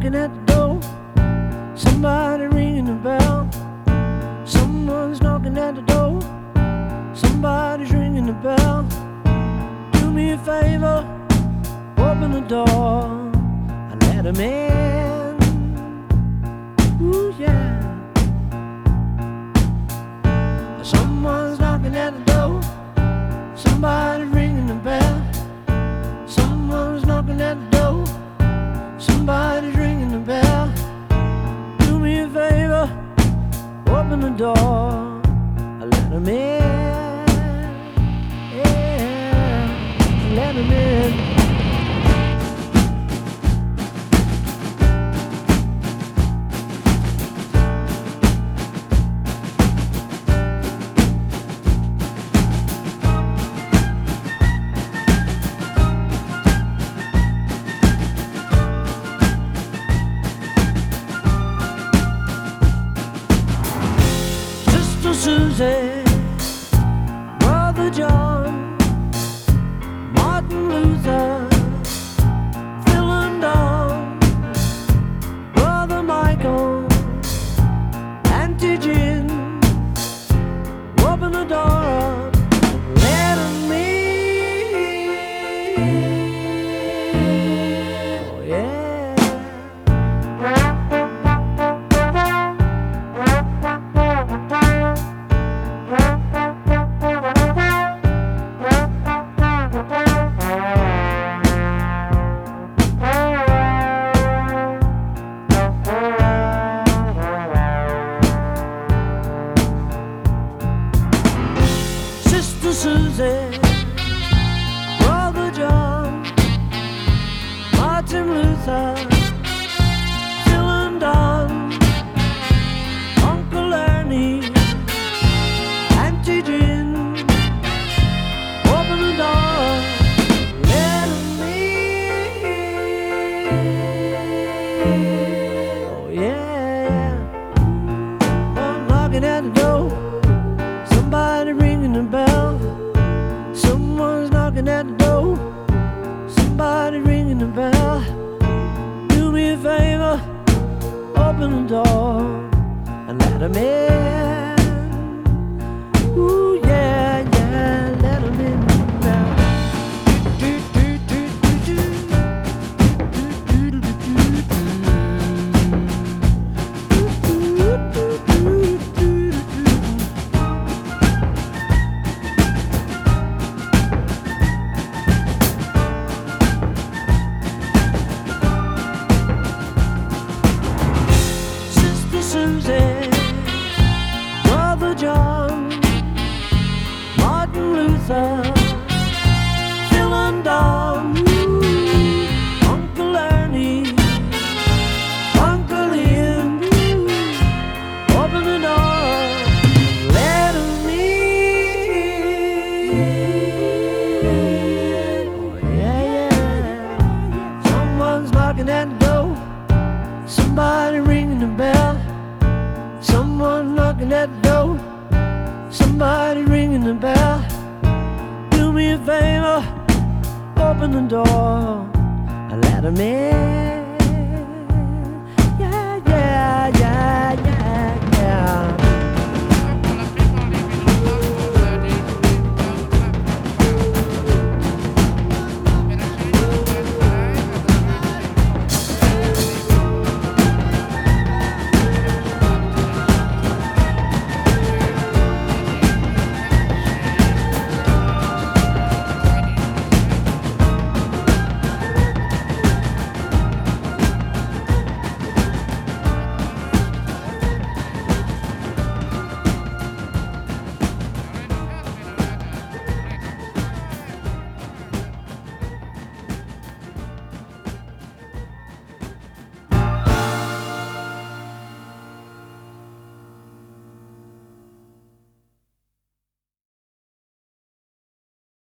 knocking at the door. Somebody ringing the bell. Someone's knocking at the door. Somebody's ringing the bell. Do me a favor, open the door and let him in. Ooh, yeah. Someone's knocking at the door. Somebody's ringing the bell. Someone's knocking at the door. Somebody's ringing the bell. Do me a favor, open the door and let him in. Yeah, let him in. Susie, Brother John, Martin Luther, Phil and Don, Brother Michael, Auntie Jim, open the door up, let 'em in. Oh yeah. Susie, Brother John, Martin Luther, Phil and Don, Uncle Ernie, Auntie Jim, open the door, let 'em in. Oh yeah, I'm knocking at the door. Somebody ringing the bell. Someone's knocking at the door. Somebody ringing the bell. Do me a favor, open the door and let 'em in. Ooh yeah, yeah, let 'em in now. Susie, Brother John, Martin Luther, Phil and Don, Uncle Ernie, Uncle Ian, open the door, let 'em in. Oh yeah, yeah. Someone's knocking at the door. Somebody ringing the bell. Someone knocking at the door. Somebody ringing the bell. Do me a favor, open the door and let 'em in.